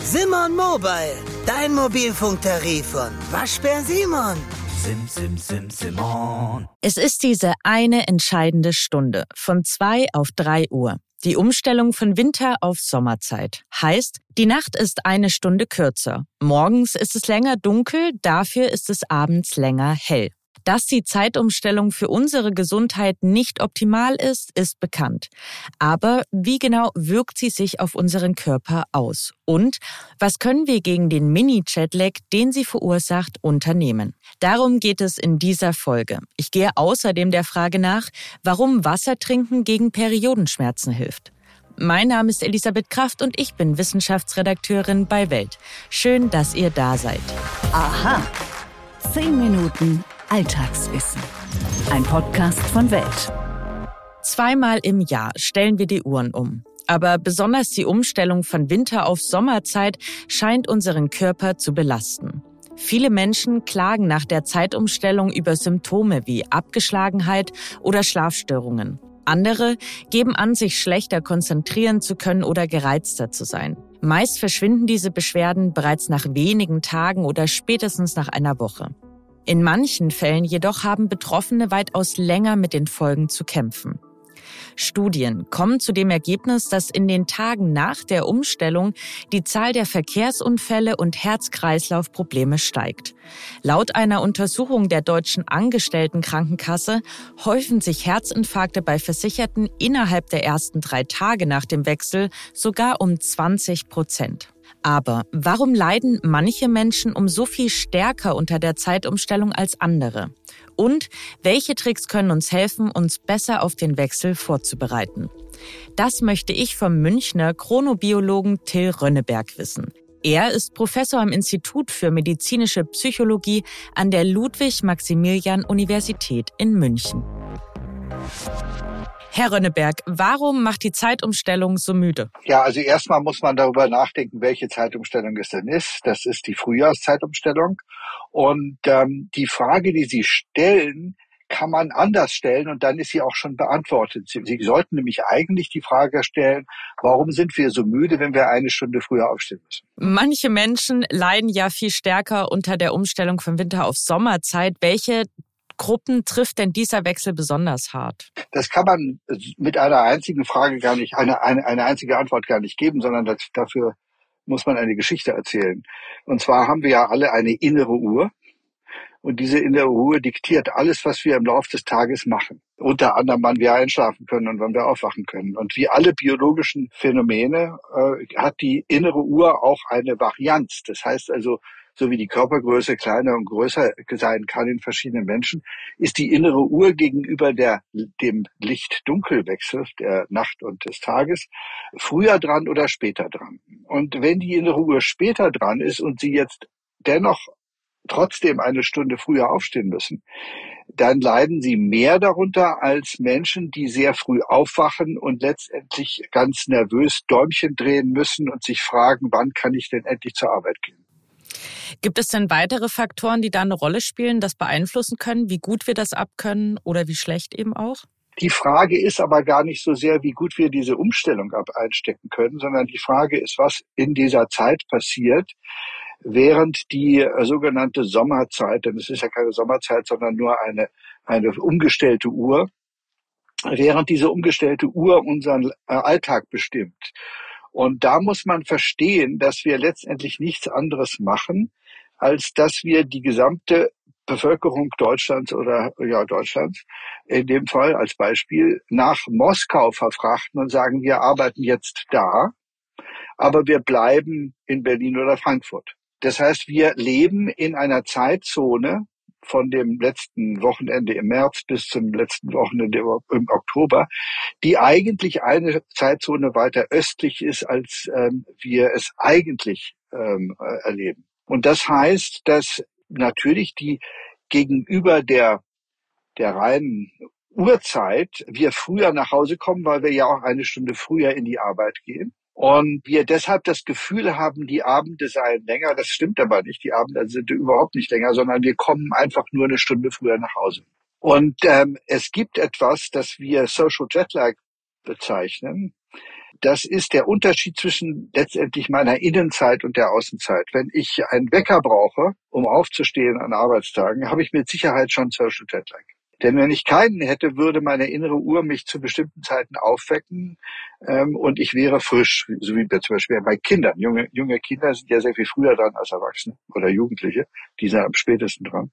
Simon Mobile, dein Mobilfunktarif von Waschbär Simon. Simon. Es ist diese eine entscheidende Stunde von 2 auf 3 Uhr. Die Umstellung von Winter auf Sommerzeit. Heißt, die Nacht ist eine Stunde kürzer. Morgens ist es länger dunkel, dafür ist es abends länger hell. Dass die Zeitumstellung für unsere Gesundheit nicht optimal ist, ist bekannt. Aber wie genau wirkt sie sich auf unseren Körper aus? Und was können wir gegen den Mini-Jetlag, den sie verursacht, unternehmen? Darum geht es in dieser Folge. Ich gehe außerdem der Frage nach, warum Wassertrinken gegen Periodenschmerzen hilft. Mein Name ist Elisabeth Kraft und ich bin Wissenschaftsredakteurin bei Welt. Schön, dass ihr da seid. Aha. 10 Minuten Alltagswissen. Ein Podcast von Welt. 2-mal im Jahr stellen wir die Uhren um. Aber besonders die Umstellung von Winter auf Sommerzeit scheint unseren Körper zu belasten. Viele Menschen klagen nach der Zeitumstellung über Symptome wie Abgeschlagenheit oder Schlafstörungen. Andere geben an, sich schlechter konzentrieren zu können oder gereizter zu sein. Meist verschwinden diese Beschwerden bereits nach wenigen Tagen oder spätestens nach einer Woche. In manchen Fällen jedoch haben Betroffene weitaus länger mit den Folgen zu kämpfen. Studien kommen zu dem Ergebnis, dass in den Tagen nach der Umstellung die Zahl der Verkehrsunfälle und Herz-Kreislauf-Probleme steigt. Laut einer Untersuchung der Deutschen Angestelltenkrankenkasse häufen sich Herzinfarkte bei Versicherten innerhalb der ersten 3 Tage nach dem Wechsel sogar um 20%. Aber warum leiden manche Menschen so viel stärker unter der Zeitumstellung als andere? Und welche Tricks können uns helfen, uns besser auf den Wechsel vorzubereiten? Das möchte ich vom Münchner Chronobiologen Till Rönneberg wissen. Er ist Professor am Institut für medizinische Psychologie an der Ludwig-Maximilian-Universität in München. Herr Rönneberg, warum macht die Zeitumstellung so müde? Ja, also erstmal muss man darüber nachdenken, welche Zeitumstellung es denn ist. Das ist die Frühjahrszeitumstellung. Und die Frage, die Sie stellen, kann man anders stellen und dann ist sie auch schon beantwortet. Sie sollten nämlich eigentlich die Frage stellen, warum sind wir so müde, wenn wir eine Stunde früher aufstehen müssen? Manche Menschen leiden ja viel stärker unter der Umstellung von Winter auf Sommerzeit. Welche Gruppen trifft denn dieser Wechsel besonders hart? Das kann man mit einer einzigen Frage gar nicht, eine einzige Antwort gar nicht geben, sondern dafür muss man eine Geschichte erzählen. Und zwar haben wir ja alle eine innere Uhr. Und diese innere Uhr diktiert alles, was wir im Laufe des Tages machen. Unter anderem, wann wir einschlafen können und wann wir aufwachen können. Und wie alle biologischen Phänomene hat die innere Uhr auch eine Varianz. Das heißt also, so wie die Körpergröße kleiner und größer sein kann in verschiedenen Menschen, ist die innere Uhr gegenüber dem Licht-Dunkel-Wechsel der Nacht und des Tages früher dran oder später dran. Und wenn die innere Uhr später dran ist und Sie jetzt dennoch trotzdem eine Stunde früher aufstehen müssen, dann leiden sie mehr darunter als Menschen, die sehr früh aufwachen und letztendlich ganz nervös Däumchen drehen müssen und sich fragen, wann kann ich denn endlich zur Arbeit gehen? Gibt es denn weitere Faktoren, die da eine Rolle spielen, das beeinflussen können, wie gut wir das abkönnen oder wie schlecht eben auch? Die Frage ist aber gar nicht so sehr, wie gut wir diese Umstellung einstecken können, sondern die Frage ist, was in dieser Zeit passiert, während die sogenannte Sommerzeit, denn es ist ja keine Sommerzeit, sondern nur eine umgestellte Uhr, während diese umgestellte Uhr unseren Alltag bestimmt. Und da muss man verstehen, dass wir letztendlich nichts anderes machen, als dass wir die gesamte Bevölkerung Deutschlands Deutschlands in dem Fall als Beispiel nach Moskau verfrachten und sagen, wir arbeiten jetzt da, aber wir bleiben in Berlin oder Frankfurt. Das heißt, wir leben in einer Zeitzone von dem letzten Wochenende im März bis zum letzten Wochenende im Oktober, die eigentlich eine Zeitzone weiter östlich ist, als wir es eigentlich erleben. Und das heißt, dass natürlich die gegenüber der reinen Uhrzeit wir früher nach Hause kommen, weil wir ja auch eine Stunde früher in die Arbeit gehen. Und wir deshalb das Gefühl haben, die Abende seien länger. Das stimmt aber nicht. Die Abende sind überhaupt nicht länger, sondern wir kommen einfach nur eine Stunde früher nach Hause. Und es gibt etwas, das wir Social Jetlag bezeichnen. Das ist der Unterschied zwischen letztendlich meiner Innenzeit und der Außenzeit. Wenn ich einen Wecker brauche, um aufzustehen an Arbeitstagen, habe ich mit Sicherheit schon Social Jetlag. Denn wenn ich keinen hätte, würde meine innere Uhr mich zu bestimmten Zeiten aufwecken und ich wäre frisch, so wie zum Beispiel bei Kindern. Junge Kinder sind ja sehr viel früher dran als Erwachsene oder Jugendliche, die sind am spätesten dran.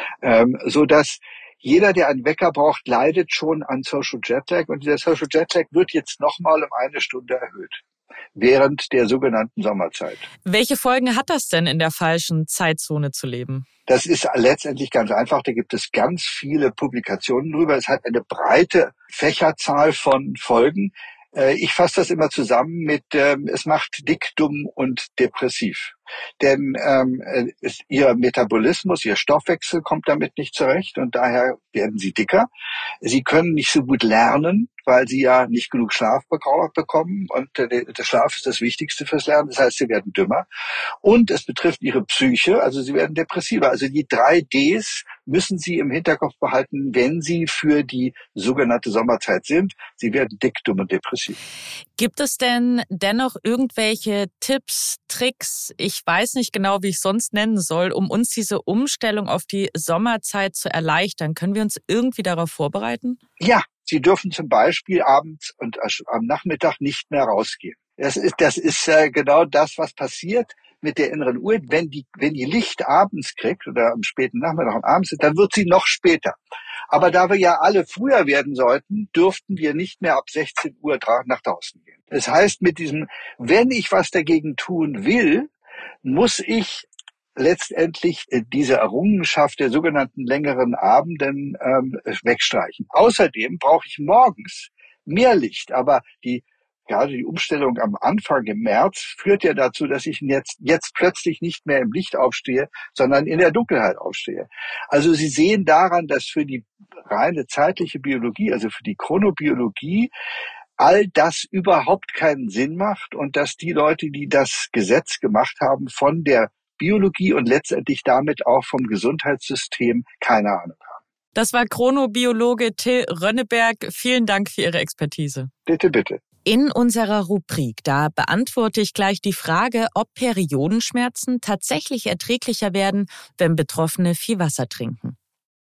So dass jeder, der einen Wecker braucht, leidet schon an Social Jetlag und dieser Social Jetlag wird jetzt nochmal um 1 Stunde erhöht während der sogenannten Sommerzeit. Welche Folgen hat das denn, in der falschen Zeitzone zu leben? Das ist letztendlich ganz einfach. Da gibt es ganz viele Publikationen drüber. Es hat eine breite Fächerzahl von Folgen. Ich fasse das immer zusammen mit, es macht dick, dumm und depressiv. Denn ihr Metabolismus, ihr Stoffwechsel kommt damit nicht zurecht und daher werden sie dicker. Sie können nicht so gut lernen, weil sie ja nicht genug Schlaf bekommen und der Schlaf ist das Wichtigste fürs Lernen. Das heißt, sie werden dümmer und es betrifft ihre Psyche, also sie werden depressiver. Also die 3 Ds müssen Sie im Hinterkopf behalten, wenn Sie für die sogenannte Sommerzeit sind. Sie werden dick, dumm und depressiv. Gibt es denn dennoch irgendwelche Tipps, Tricks, ich weiß nicht genau, wie ich sonst nennen soll, um uns diese Umstellung auf die Sommerzeit zu erleichtern? Können wir uns irgendwie darauf vorbereiten? Ja, Sie dürfen zum Beispiel abends und am Nachmittag nicht mehr rausgehen. Das ist genau das, was passiert mit der inneren Uhr. Wenn die Licht abends kriegt oder am späten Nachmittag und abends, dann wird sie noch später. Aber da wir ja alle früher werden sollten, dürften wir nicht mehr ab 16 Uhr nach draußen gehen. Das heißt, mit diesem, wenn ich was dagegen tun will, muss ich letztendlich diese Errungenschaft der sogenannten längeren Abenden wegstreichen. Außerdem brauche ich morgens mehr Licht, aber gerade die Umstellung am Anfang im März führt ja dazu, dass ich jetzt plötzlich nicht mehr im Licht aufstehe, sondern in der Dunkelheit aufstehe. Also Sie sehen daran, dass für die reine zeitliche Biologie, also für die Chronobiologie, all das überhaupt keinen Sinn macht und dass die Leute, die das Gesetz gemacht haben, von der Biologie und letztendlich damit auch vom Gesundheitssystem keine Ahnung haben. Das war Chronobiologe Till Rönneberg. Vielen Dank für Ihre Expertise. Bitte, bitte. In unserer Rubrik, da beantworte ich gleich die Frage, ob Periodenschmerzen tatsächlich erträglicher werden, wenn Betroffene viel Wasser trinken.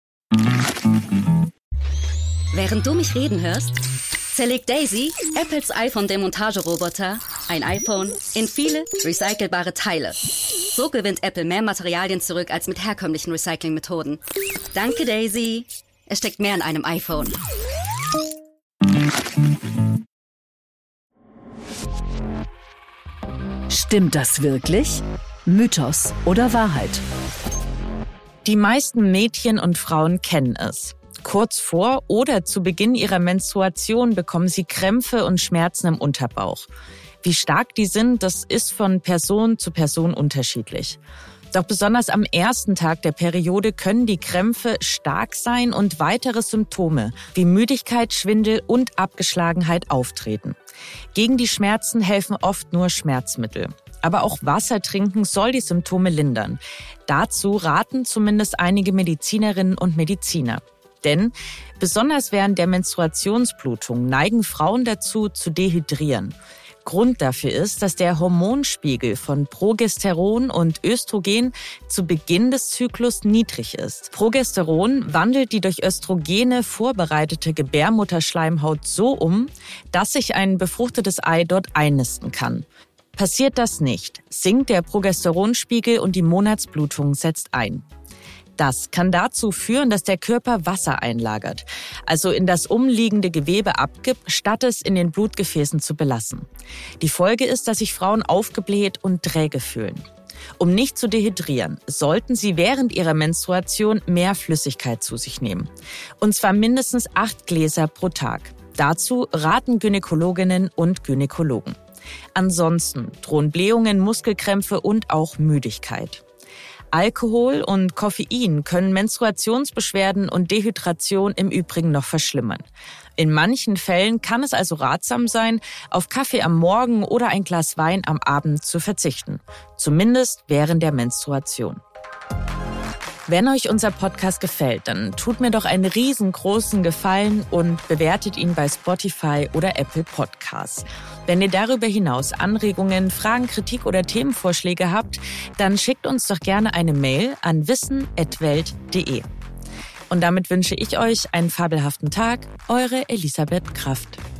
Während du mich reden hörst, zerlegt Daisy, Apples iPhone-Demontageroboter, ein iPhone in viele recycelbare Teile. So gewinnt Apple mehr Materialien zurück als mit herkömmlichen Recyclingmethoden. Danke, Daisy. Es steckt mehr in einem iPhone. Stimmt das wirklich? Mythos oder Wahrheit? Die meisten Mädchen und Frauen kennen es. Kurz vor oder zu Beginn ihrer Menstruation bekommen sie Krämpfe und Schmerzen im Unterbauch. Wie stark die sind, das ist von Person zu Person unterschiedlich. Doch besonders am ersten Tag der Periode können die Krämpfe stark sein und weitere Symptome wie Müdigkeit, Schwindel und Abgeschlagenheit auftreten. Gegen die Schmerzen helfen oft nur Schmerzmittel. Aber auch Wasser trinken soll die Symptome lindern. Dazu raten zumindest einige Medizinerinnen und Mediziner. Denn besonders während der Menstruationsblutung neigen Frauen dazu, zu dehydrieren. Grund dafür ist, dass der Hormonspiegel von Progesteron und Östrogen zu Beginn des Zyklus niedrig ist. Progesteron wandelt die durch Östrogene vorbereitete Gebärmutterschleimhaut so um, dass sich ein befruchtetes Ei dort einnisten kann. Passiert das nicht, sinkt der Progesteronspiegel und die Monatsblutung setzt ein. Das kann dazu führen, dass der Körper Wasser einlagert, also in das umliegende Gewebe abgibt, statt es in den Blutgefäßen zu belassen. Die Folge ist, dass sich Frauen aufgebläht und träge fühlen. Um nicht zu dehydrieren, sollten sie während ihrer Menstruation mehr Flüssigkeit zu sich nehmen. Und zwar mindestens 8 Gläser pro Tag. Dazu raten Gynäkologinnen und Gynäkologen. Ansonsten drohen Blähungen, Muskelkrämpfe und auch Müdigkeit. Alkohol und Koffein können Menstruationsbeschwerden und Dehydration im Übrigen noch verschlimmern. In manchen Fällen kann es also ratsam sein, auf Kaffee am Morgen oder ein Glas Wein am Abend zu verzichten. Zumindest während der Menstruation. Wenn euch unser Podcast gefällt, dann tut mir doch einen riesengroßen Gefallen und bewertet ihn bei Spotify oder Apple Podcasts. Wenn ihr darüber hinaus Anregungen, Fragen, Kritik oder Themenvorschläge habt, dann schickt uns doch gerne eine Mail an wissen@welt.de. Und damit wünsche ich euch einen fabelhaften Tag. Eure Elisabeth Kraft.